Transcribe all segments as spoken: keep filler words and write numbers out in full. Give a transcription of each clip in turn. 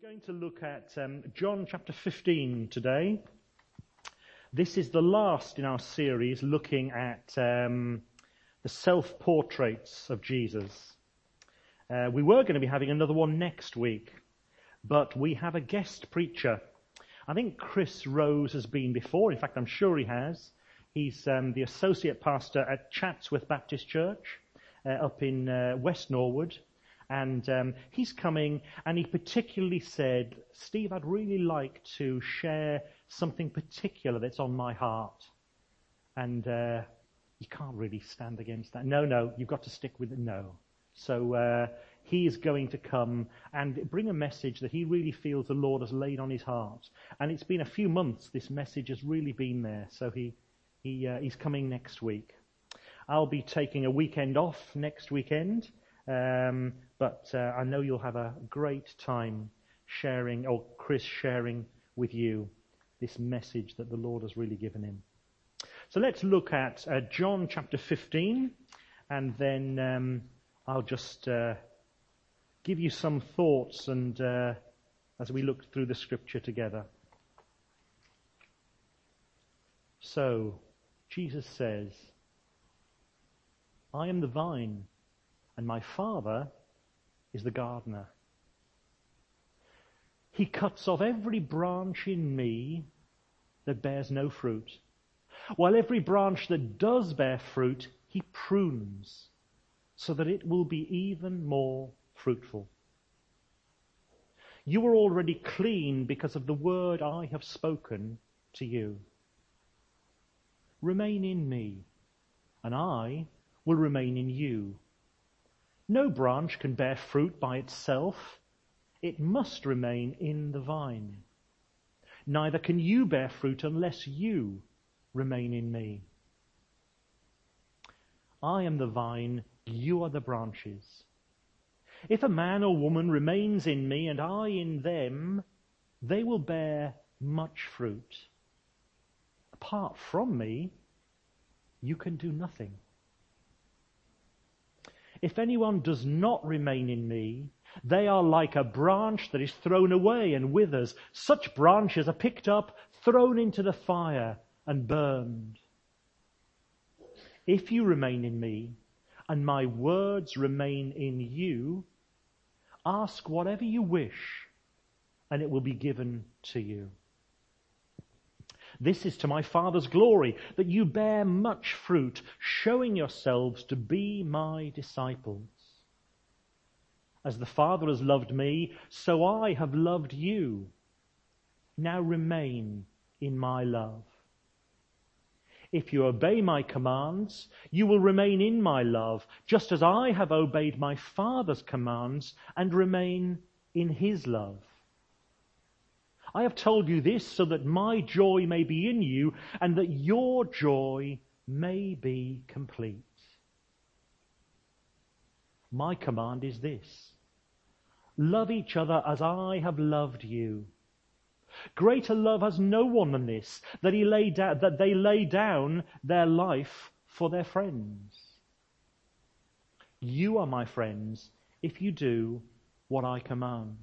going to look at um, John chapter fifteen today. This is the last in our series looking at um, the self-portraits of Jesus. Uh, we were going to be having another one next week, but we have a guest preacher. I think Chris Rose has been before. In fact, I'm sure he has. He's um, the associate pastor at Chatsworth Baptist Church uh, up in uh, West Norwood. And um, he's coming, and he particularly said, Steve, I'd really like to share something particular that's on my heart. And uh, you can't really stand against that. No, no, you've got to stick with it. No. So uh, he is going to come and bring a message that he really feels the Lord has laid on his heart. And it's been a few months this message has really been there. So he, he uh, he's coming next week. I'll be taking a weekend off next weekend. Um, but uh, I know you'll have a great time sharing, or Chris sharing with you, this message that the Lord has really given him. So let's look at uh, John chapter fifteen, and then um, I'll just uh, give you some thoughts and uh, as we look through the scripture together. So, Jesus says, I am the vine, and my Father is the gardener. He cuts off every branch in me that bears no fruit, while every branch that does bear fruit, he prunes, so that it will be even more fruitful. You are already clean because of the word I have spoken to you. Remain in me, and I will remain in you. No branch can bear fruit by itself. It must remain in the vine. Neither can you bear fruit unless you remain in me. I am the vine, you are the branches. If a man or woman remains in me and I in them, they will bear much fruit. Apart from me, you can do nothing. If anyone does not remain in me, they are like a branch that is thrown away and withers. Such branches are picked up, thrown into the fire, and burned. If you remain in me, and my words remain in you, ask whatever you wish, and it will be given to you. This is to my Father's glory, that you bear much fruit, showing yourselves to be my disciples. As the Father has loved me, so I have loved you. Now remain in my love. If you obey my commands, you will remain in my love, just as I have obeyed my Father's commands and remain in his love. I have told you this so that my joy may be in you and that your joy may be complete. My command is this: love each other as I have loved you. Greater love has no one than this, that he lay down, that they lay down their life for their friends. You are my friends if you do what I command.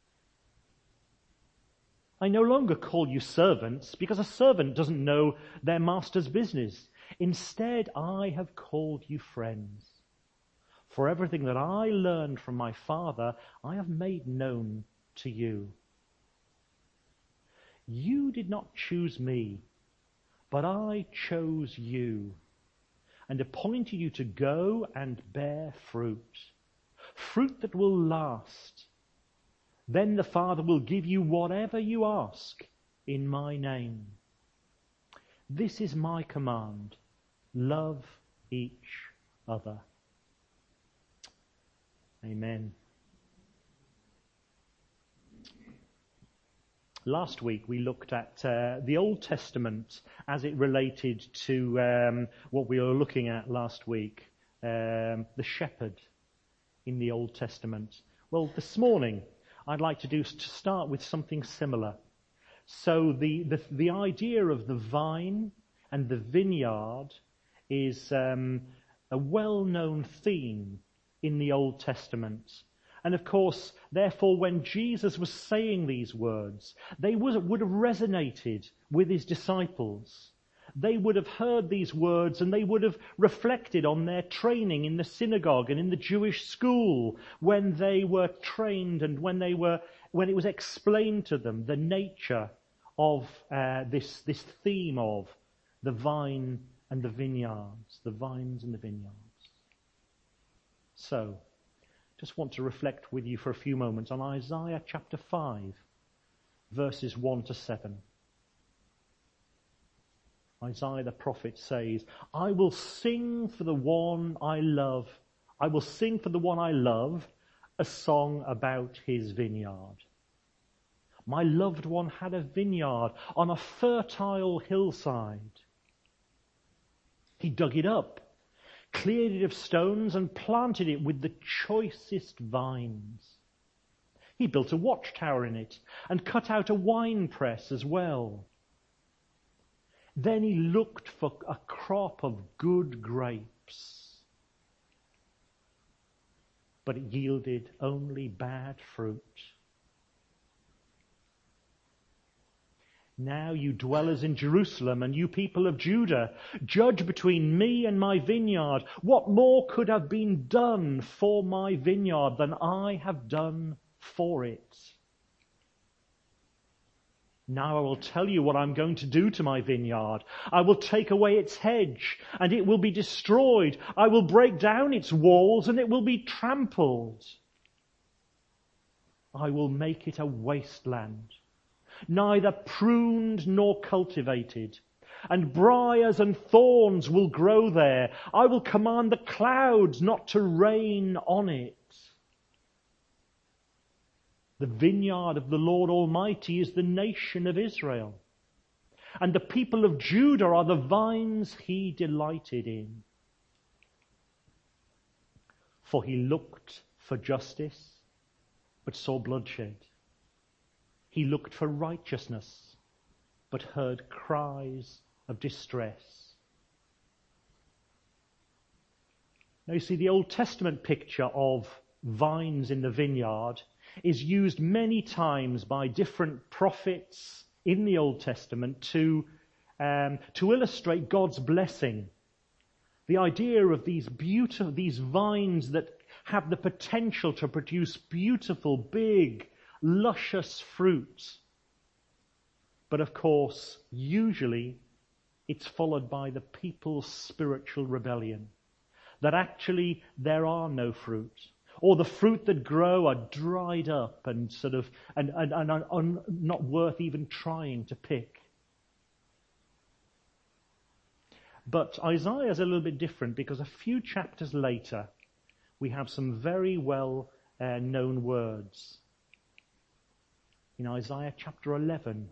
I no longer call you servants, because a servant doesn't know their master's business. Instead, I have called you friends. For everything that I learned from my Father, I have made known to you. You did not choose me, but I chose you, and appointed you to go and bear fruit, fruit that will last. Then the Father will give you whatever you ask in my name. This is my command: love each other. Amen. Last week we looked at uh, the Old Testament as it related to um, what we were looking at last week, um, the shepherd in the Old Testament. Well, this morning I'd like to do is to start with something similar. So the, the, the idea of the vine and the vineyard is um, a well-known theme in the Old Testament. And of course, therefore, when Jesus was saying these words, they would, would have resonated with his disciples. They would have heard these words and they would have reflected on their training in the synagogue and in the Jewish school when they were trained and when they were, when it was explained to them the nature of uh, this, this theme of the vine and the vineyards, the vines and the vineyards. So, just want to reflect with you for a few moments on Isaiah chapter five, verses one to seven. Isaiah the prophet says, I will sing for the one I love. I will sing for the one I love a song about his vineyard. My loved one had a vineyard on a fertile hillside. He dug it up, cleared it of stones, and planted it with the choicest vines. He built a watchtower in it and cut out a winepress as well. Then he looked for a crop of good grapes, but it yielded only bad fruit. Now you dwellers in Jerusalem and you people of Judah, judge between me and my vineyard. What more could have been done for my vineyard than I have done for it? Now I will tell you what I'm going to do to my vineyard. I will take away its hedge, and it will be destroyed. I will break down its walls, and it will be trampled. I will make it a wasteland, neither pruned nor cultivated, and briars and thorns will grow there. I will command the clouds not to rain on it. The vineyard of the Lord Almighty is the nation of Israel, and the people of Judah are the vines he delighted in. For he looked for justice, but saw bloodshed. He looked for righteousness, but heard cries of distress. Now you see, the Old Testament picture of vines in the vineyard is used many times by different prophets in the Old Testament to, um, to illustrate God's blessing. The idea of these beautiful, these vines that have the potential to produce beautiful, big, luscious fruit. But of course, usually it's followed by the people's spiritual rebellion. That actually there are no fruit. Or the fruit that grow are dried up and sort of and, and, and are, are not worth even trying to pick. But Isaiah is a little bit different because a few chapters later we have some very well uh, known words. In Isaiah chapter eleven,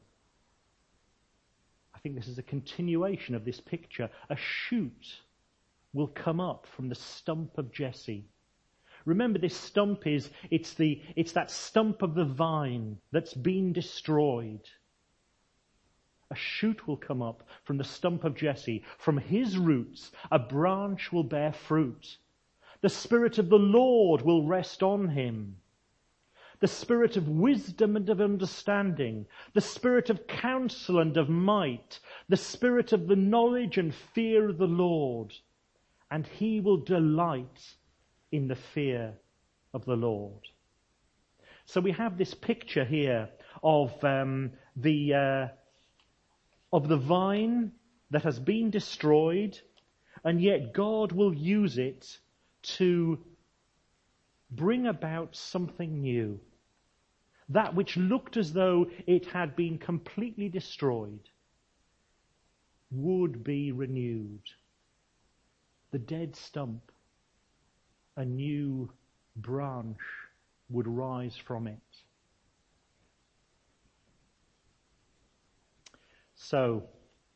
I think this is a continuation of this picture. A shoot will come up from the stump of Jesse. Remember, this stump is, it's the, it's that stump of the vine that's been destroyed. A shoot will come up from the stump of Jesse. From his roots, a branch will bear fruit. The Spirit of the Lord will rest on him. The Spirit of wisdom and of understanding. The Spirit of counsel and of might. The Spirit of the knowledge and fear of the Lord. And he will delight in the fear of the Lord. So we have this picture here of um, the uh, of the vine that has been destroyed, and yet God will use it to bring about something new. That which looked as though it had been completely destroyed would be renewed. The dead stump, a new branch would rise from it. So,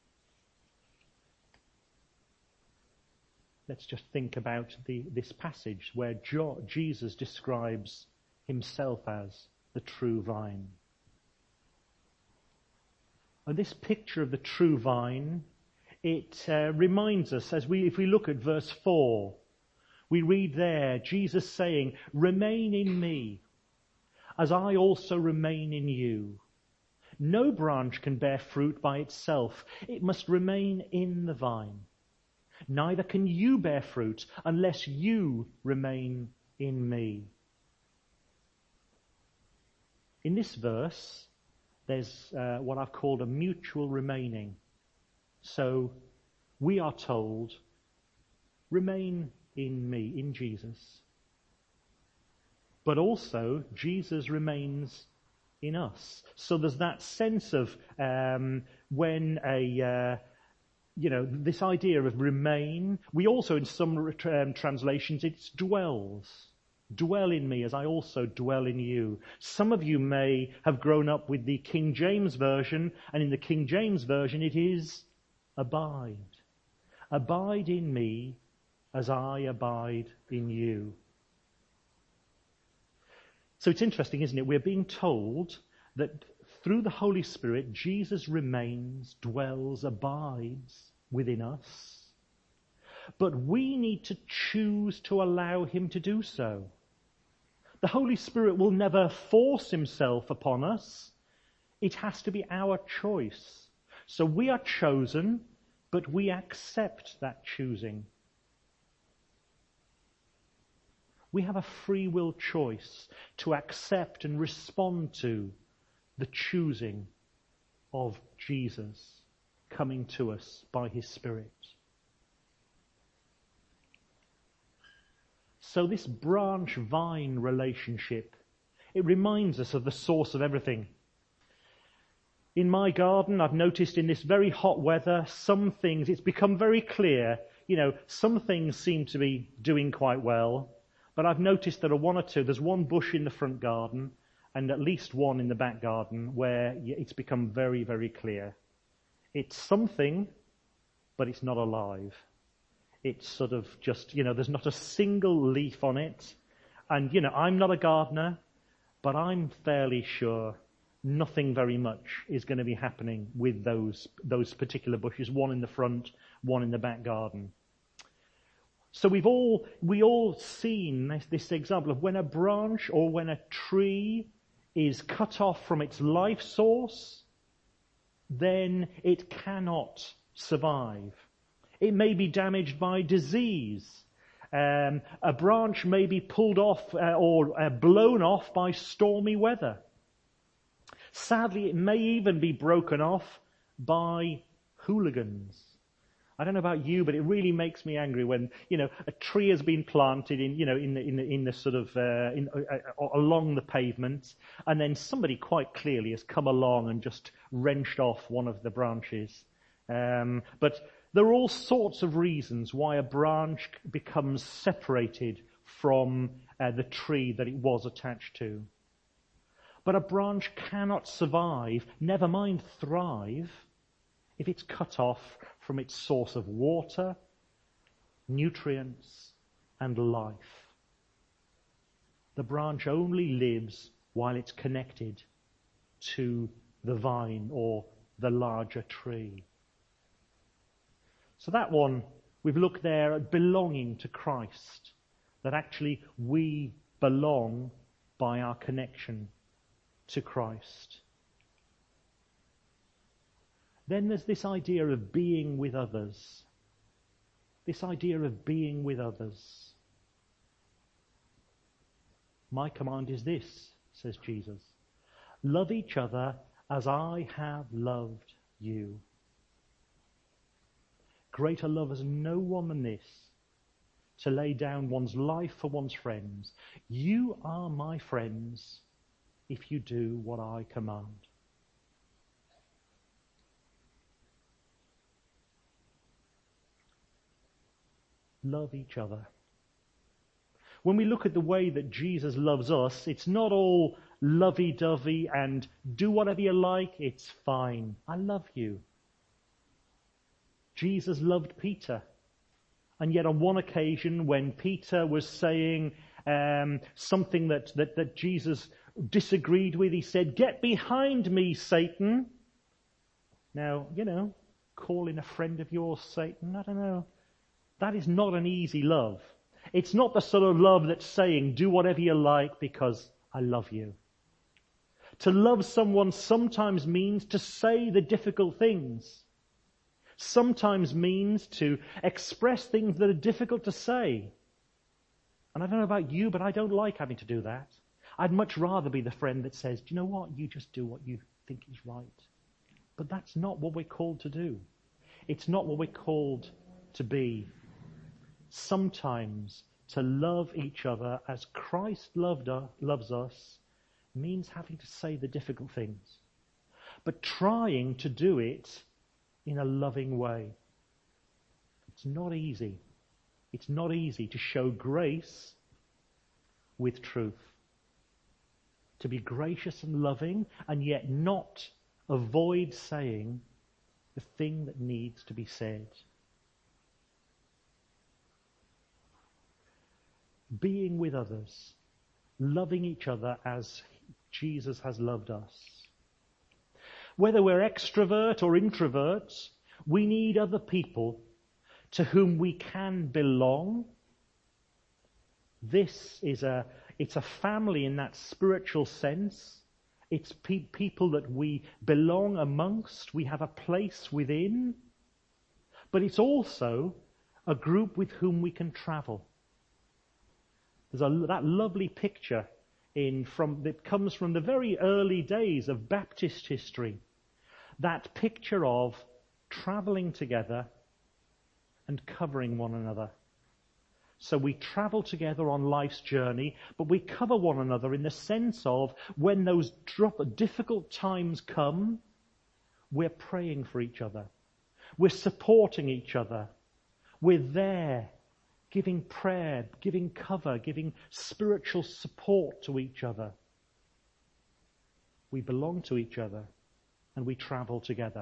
let's just think about the, this passage where jo- Jesus describes himself as the true vine. And this picture of the true vine, it uh, reminds us, as we, if we look at verse four, We read there Jesus saying, "Remain in me, as I also remain in you. No branch can bear fruit by itself. It must remain in the vine. Neither can you bear fruit unless you remain in me." In this verse, there's uh, what I've called a mutual remaining. So we are told, remain in me, in Jesus. But also, Jesus remains in us. So there's that sense of um, when a, uh, you know, this idea of remain. We also, in some um, translations, it's dwells. Dwell in me as I also dwell in you. Some of you may have grown up with the King James Version, and in the King James Version it is abide. Abide in me as I abide in you. So it's interesting, isn't it? We're being told that through the Holy Spirit, Jesus remains, dwells, abides within us. But we need to choose to allow him to do so. The Holy Spirit will never force himself upon us. It has to be our choice. So we are chosen, but we accept that choosing. We have a free will choice to accept and respond to the choosing of Jesus coming to us by his Spirit. So this branch-vine relationship, it reminds us of the source of everything. In my garden, I've noticed in this very hot weather, some things, it's become very clear, you know, some things seem to be doing quite well, but I've noticed there are one or two, there's one bush in the front garden, and at least one in the back garden, where it's become very, very clear. It's something, but it's not alive. It's sort of just, you know, there's not a single leaf on it. And, you know, I'm not a gardener, but I'm fairly sure nothing very much is going to be happening with those those particular bushes, one in the front, one in the back garden. So we've all, we all seen this, this example of when a branch or when a tree is cut off from its life source, then it cannot survive. It may be damaged by disease. Um, a branch may be pulled off uh, or uh, blown off by stormy weather. Sadly, it may even be broken off by hooligans. I don't know about you, but it really makes me angry when, you know, a tree has been planted in, you know, in the in the, in the sort of uh, in, uh, along the pavement, and then somebody quite clearly has come along and just wrenched off one of the branches. Um, but there are all sorts of reasons why a branch becomes separated from uh, the tree that it was attached to. But a branch cannot survive, never mind thrive, if it's cut off from its source of water, nutrients, and life. The branch only lives while it's connected to the vine or the larger tree. So that one, we've looked there at belonging to Christ, that actually we belong by our connection to Christ. Then there's this idea of being with others. This idea of being with others. My command is this, says Jesus. Love each other as I have loved you. Greater love has no one than this, to lay down one's life for one's friends. You are my friends if you do what I command. Love each other. When we look at the way that Jesus loves us, it's not all lovey-dovey and do whatever you like, it's fine. I love you. Jesus loved Peter. And yet on one occasion when Peter was saying um, something that, that, that Jesus disagreed with, he said, "Get behind me, Satan." Now, you know, calling a friend of yours Satan, I don't know. That is not an easy love. It's not the sort of love that's saying, do whatever you like because I love you. To love someone sometimes means to say the difficult things. Sometimes means to express things that are difficult to say. And I don't know about you, but I don't like having to do that. I'd much rather be the friend that says, do you know what? You just do what you think is right. But that's not what we're called to do. It's not what we're called to be. Sometimes to love each other as Christ loved us, loves us means having to say the difficult things, but trying to do it in a loving way. It's not easy. It's not easy to show grace with truth. To be gracious and loving and yet not avoid saying the thing that needs to be said. Being with others, loving each other as Jesus has loved us. Whether we're extrovert or introverts, we need other people to whom we can belong. This is a, it's a family in that spiritual sense. It's pe- people that we belong amongst, we have a place within. But it's also a group with whom we can travel. There's a, that lovely picture in from that comes from the very early days of Baptist history. That picture of traveling together and covering one another. So we travel together on life's journey, but we cover one another in the sense of when those drop, difficult times come, we're praying for each other. We're supporting each other. We're there giving prayer, giving cover, giving spiritual support to each other. We belong to each other and we travel together.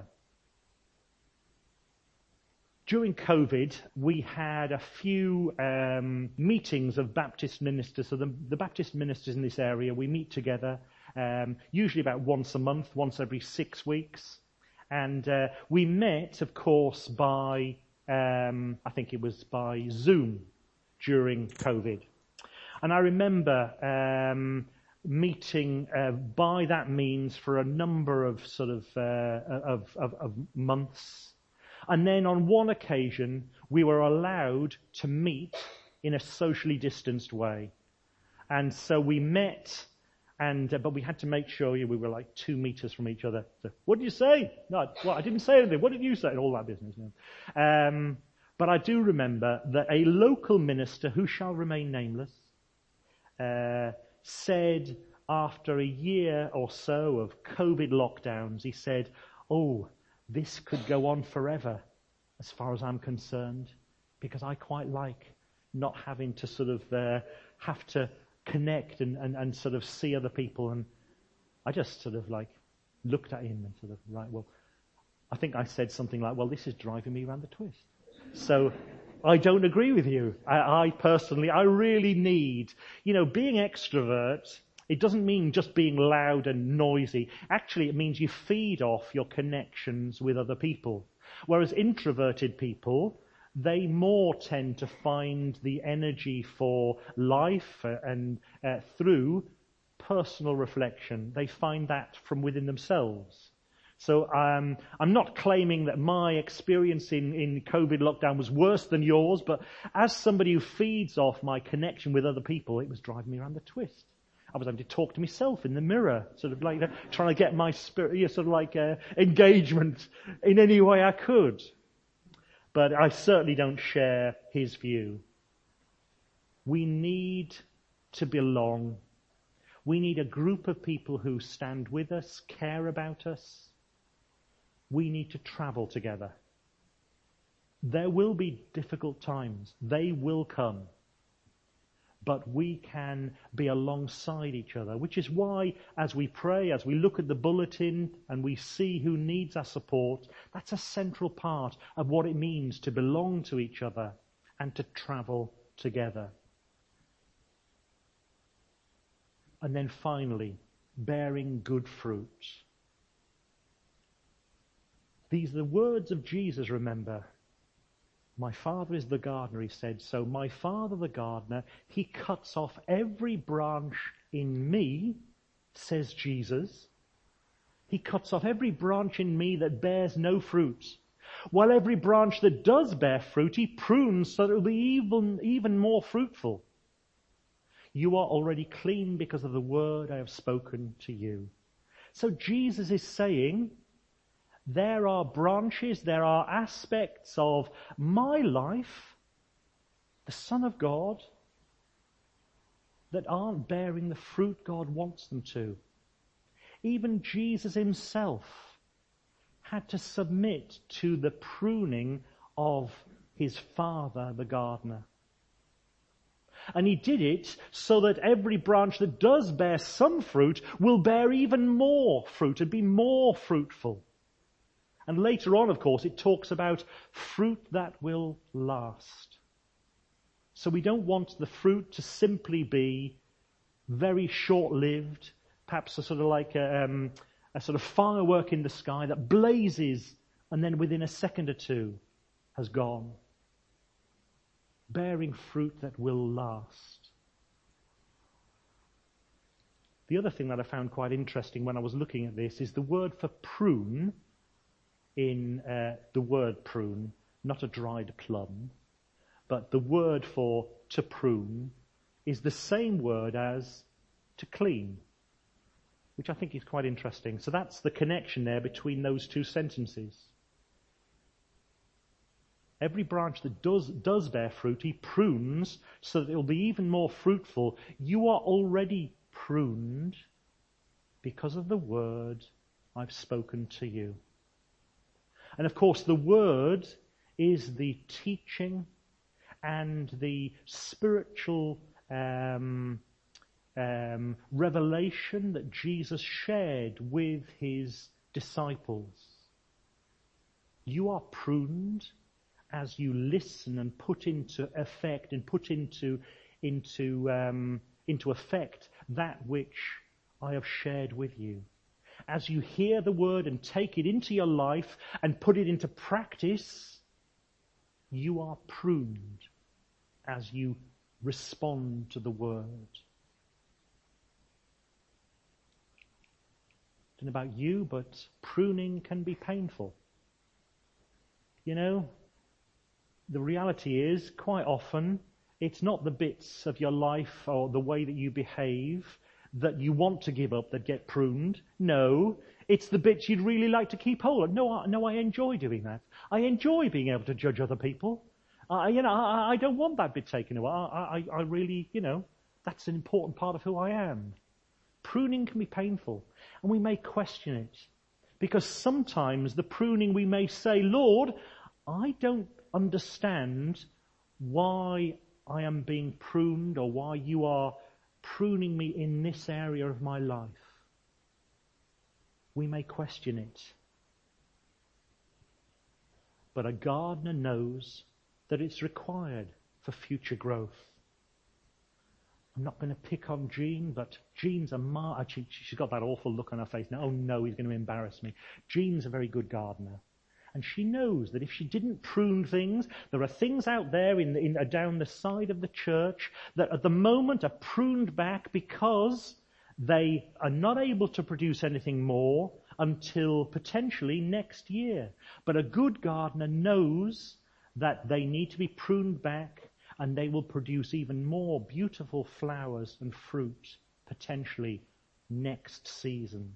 During COVID, we had a few um, meetings of Baptist ministers. So the, the Baptist ministers in this area, we meet together, um, usually about once a month, once every six weeks. And uh, we met, of course, by, um, I think it was by Zoom during COVID. And I remember um, meeting uh, by that means for a number of sort of, uh, of, of, of months. And then on one occasion, we were allowed to meet in a socially distanced way. And so we met, and uh, but we had to make sure we were like two meters from each other. So, what did you say? No, well, I didn't say anything. What did you say? And all that business. You know. um, but I do remember that a local minister, who shall remain nameless, uh, said after a year or so of COVID lockdowns, he said, oh, this could go on forever, as far as I'm concerned, because I quite like not having to sort of uh, have to connect and, and, and sort of see other people. And I just sort of like looked at him and sort of, right, well, I think I said something like, well, this is driving me around the twist. So I don't agree with you. I, I personally, I really need, you know, being extrovert, it doesn't mean just being loud and noisy. Actually, it means you feed off your connections with other people. Whereas introverted people, they more tend to find the energy for life and uh, through personal reflection. They find that from within themselves. So um, I'm not claiming that my experience in, in COVID lockdown was worse than yours, but as somebody who feeds off my connection with other people, it was driving me around the twist. I was having to talk to myself in the mirror, sort of like uh, trying to get my spirit, you know, sort of like uh, engagement in any way I could. But I certainly don't share his view. We need to belong. We need a group of people who stand with us, care about us. We need to travel together. There will be difficult times. They will come. But we can be alongside each other, which is why as we pray, as we look at the bulletin and we see who needs our support, that's a central part of what it means to belong to each other and to travel together. And then finally, bearing good fruit. These are the words of Jesus, remember. My Father is the gardener, he said, so my Father the gardener, he cuts off every branch in me, says Jesus. He cuts off every branch in me that bears no fruit, while every branch that does bear fruit, he prunes so that it will be even, even more fruitful. You are already clean because of the word I have spoken to you. So Jesus is saying, there are branches, there are aspects of my life, the Son of God, that aren't bearing the fruit God wants them to. Even Jesus himself had to submit to the pruning of his Father, the gardener. And he did it so that every branch that does bear some fruit will bear even more fruit and be more fruitful. And later on, of course, it talks about fruit that will last. So we don't want the fruit to simply be very short-lived, perhaps a sort of like a, um, a sort of firework in the sky that blazes and then within a second or two has gone. Bearing fruit that will last. The other thing that I found quite interesting when I was looking at this is the word for prune in uh, the word prune, not a dried plum, but the word for to prune is the same word as to clean, which I think is quite interesting. So that's the connection there between those two sentences. Every branch that does, does bear fruit, he prunes so that it will be even more fruitful. You are already pruned because of the word I've spoken to you. And of course, the word is the teaching and the spiritual um, um, revelation that Jesus shared with his disciples. You are pruned as you listen and put into effect and put into into um, into effect that which I have shared with you. As you hear the word and take it into your life and put it into practice, you are pruned as you respond to the word. I don't know about you, but pruning can be painful. You know, the reality is, quite often, it's not the bits of your life or the way that you behave that you want to give up that get pruned. No, it's the bits you'd really like to keep hold of. No, I, no, I enjoy doing that. I enjoy being able to judge other people. Uh, you know, I, I don't want that bit taken away. I, I, I really, you know, that's an important part of who I am. Pruning can be painful, and we may question it. Because sometimes the pruning we may say, Lord, I don't understand why I am being pruned or why you are pruning me in this area of my life. We may question it. But a gardener knows that it's required for future growth. I'm not going to pick on Jean, but Jean's a mar- she, she's got that awful look on her face now. Oh no, he's going to embarrass me. Jean's a very good gardener. And she knows that if she didn't prune things, there are things out there in, in, uh, down the side of the church that at the moment are pruned back because they are not able to produce anything more until potentially next year. But a good gardener knows that they need to be pruned back and they will produce even more beautiful flowers and fruit potentially next season.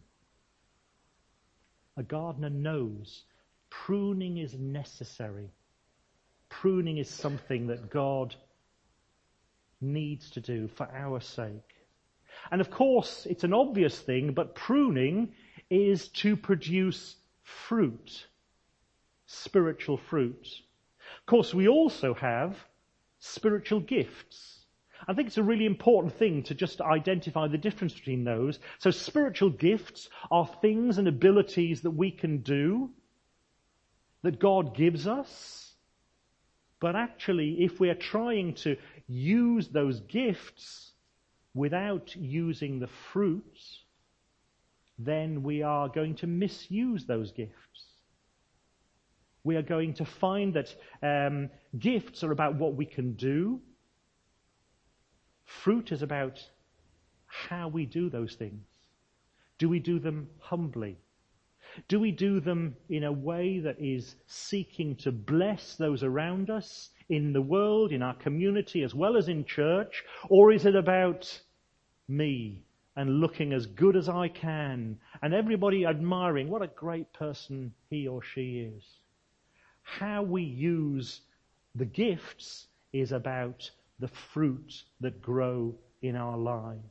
A gardener knows pruning is necessary. Pruning is something that God needs to do for our sake. And of course, it's an obvious thing, but pruning is to produce fruit, spiritual fruit. Of course, we also have spiritual gifts. I think it's a really important thing to just identify the difference between those. So spiritual gifts are things and abilities that we can do, that God gives us. But actually, if we are trying to use those gifts without using the fruits, then we are going to misuse those gifts. We are going to find that um, gifts are about what we can do. Fruit is about how we do those things. Do we do them humbly? Do we do them in a way that is seeking to bless those around us, in the world, in our community, as well as in church? Or is it about me and looking as good as I can and everybody admiring what a great person he or she is? How we use the gifts is about the fruit that grow in our lives.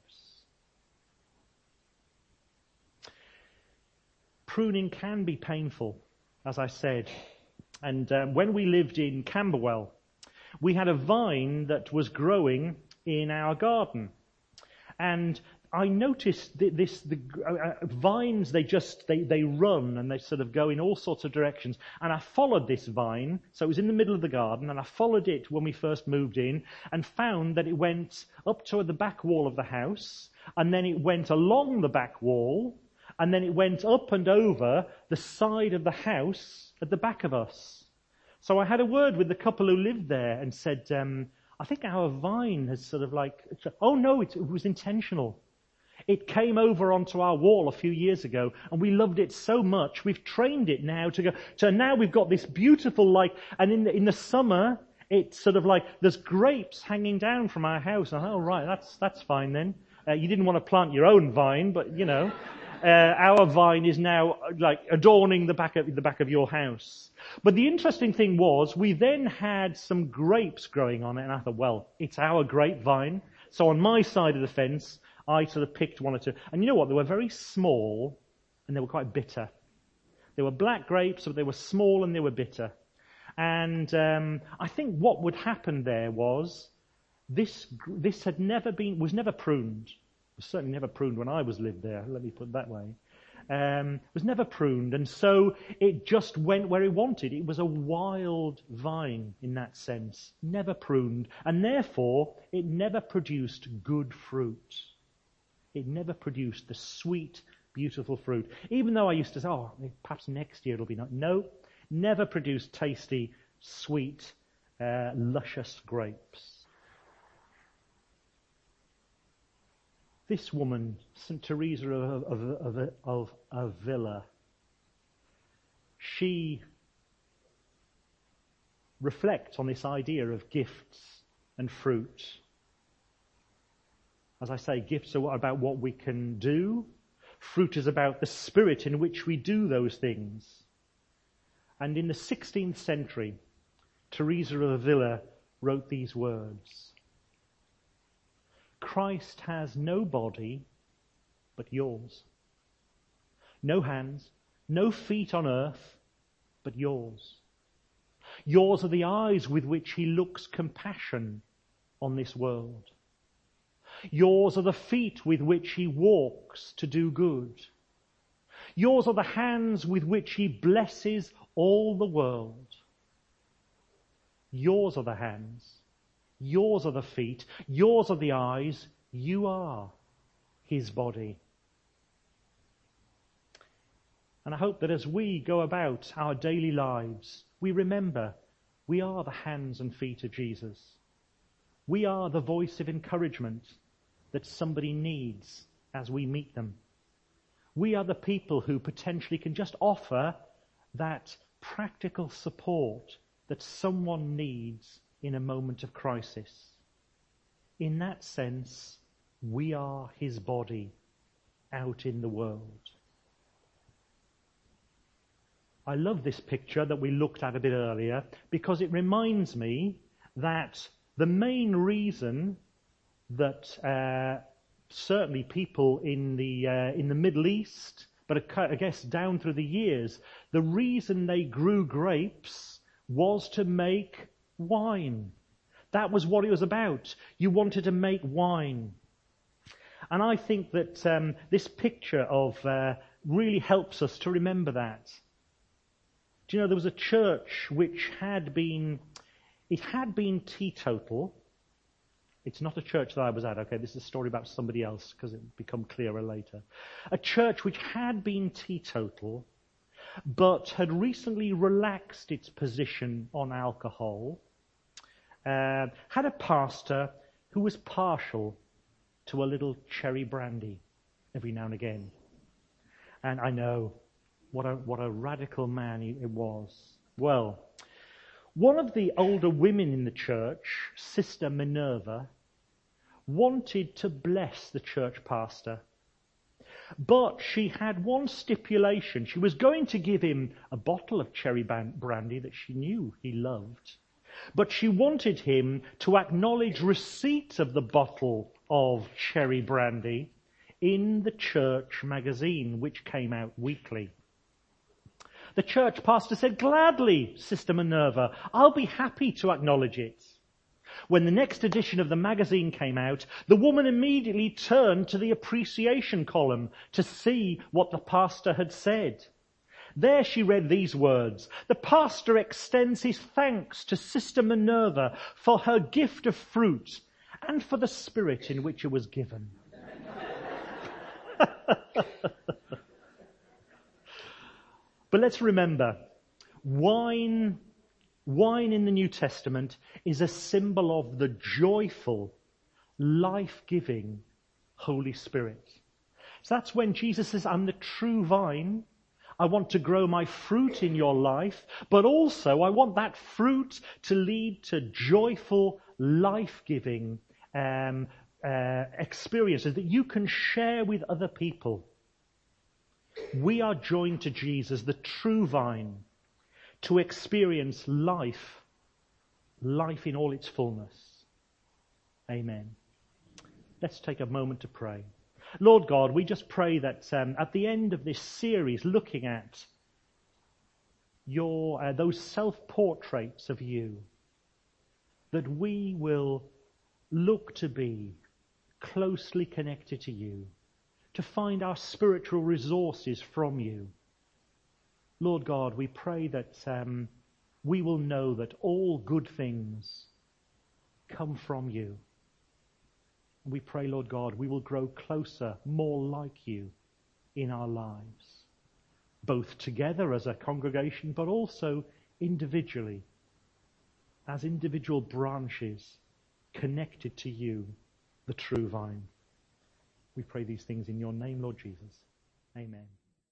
Pruning can be painful, as I said. And um, when we lived in Camberwell, we had a vine that was growing in our garden. And I noticed that this, the uh, vines, they just, they, they run and they sort of go in all sorts of directions. And I followed this vine, so it was in the middle of the garden, and I followed it when we first moved in and found that it went up to the back wall of the house, and then it went along the back wall, and then it went up and over the side of the house at the back of us. So I had a word with the couple who lived there and said, um, I think our vine has sort of like, oh no, it, it was intentional. It came over onto our wall a few years ago, and we loved it so much. We've trained it now to go, so now we've got this beautiful, like, and in the, in the summer, it's sort of like, there's grapes hanging down from our house. And, oh right, that's, that's fine then. Uh, you didn't want to plant your own vine, but you know. Uh, our vine is now like adorning the back of the back of your house. But the interesting thing was, we then had some grapes growing on it, and I thought, well, it's our grapevine. So on my side of the fence, I sort of picked one or two. And you know what? They were very small, and they were quite bitter. They were black grapes, but they were small and they were bitter. And um, I think what would happen there was this this had never been was never pruned. It was certainly never pruned when I was lived there, let me put it that way. Um, it was never pruned, and so it just went where it wanted. It was a wild vine in that sense, never pruned, and therefore it never produced good fruit. It never produced the sweet, beautiful fruit. Even though I used to say, oh, perhaps next year it'll be nice. No, never produced tasty, sweet, uh, luscious grapes. This woman, Saint Teresa of, of, of, of Avila, she reflects on this idea of gifts and fruit. As I say, gifts are about what we can do. Fruit is about the spirit in which we do those things. And in the sixteenth century, Teresa of Avila wrote these words. Christ has no body but yours. No hands, no feet on earth but yours. Yours are the eyes with which he looks compassion on this world. Yours are the feet with which he walks to do good. Yours are the hands with which he blesses all the world. Yours are the hands. Yours are the feet. Yours are the eyes. You are his body. And I hope that as we go about our daily lives, we remember we are the hands and feet of Jesus. We are the voice of encouragement that somebody needs as we meet them. We are the people who potentially can just offer that practical support that someone needs in a moment of crisis. In that sense, we are his body out in the world. I love this picture that we looked at a bit earlier because it reminds me that the main reason that uh, certainly people in the uh, in the Middle East, but I guess down through the years, the reason they grew grapes was to make wine. That was what it was about. You wanted to make wine. And I think that um, this picture of uh, really helps us to remember that. Do you know, there was a church which had been, it had been teetotal. It's not a church that I was at, okay? This is a story about somebody else because it will become clearer later. A church which had been teetotal, but had recently relaxed its position on alcohol, uh, had a pastor who was partial to a little cherry brandy every now and again. And I know, what a, what a radical man he, it was. Well, one of the older women in the church, Sister Minerva, wanted to bless the church pastor. But she had one stipulation. She was going to give him a bottle of cherry brandy that she knew he loved. But she wanted him to acknowledge receipt of the bottle of cherry brandy in the church magazine, which came out weekly. The church pastor said, "Gladly, Sister Minerva, I'll be happy to acknowledge it." When the next edition of the magazine came out, the woman immediately turned to the appreciation column to see what the pastor had said. There she read these words: "The pastor extends his thanks to Sister Minerva for her gift of fruit and for the spirit in which it was given." But let's remember, wine, wine in the New Testament is a symbol of the joyful, life-giving Holy Spirit. So that's when Jesus says, "I'm the true vine. I want to grow my fruit in your life, but also I want that fruit to lead to joyful, life-giving um, uh, experiences that you can share with other people." We are joined to Jesus, the true vine, to experience life, life in all its fullness. Amen. Let's take a moment to pray. Lord God, we just pray that um, at the end of this series, looking at your uh, those self-portraits of you, that we will look to be closely connected to you, to find our spiritual resources from you. Lord God, we pray that um, we will know that all good things come from you. We pray, Lord God, we will grow closer, more like you in our lives, both together as a congregation, but also individually, as individual branches connected to you, the true vine. We pray these things in your name, Lord Jesus. Amen.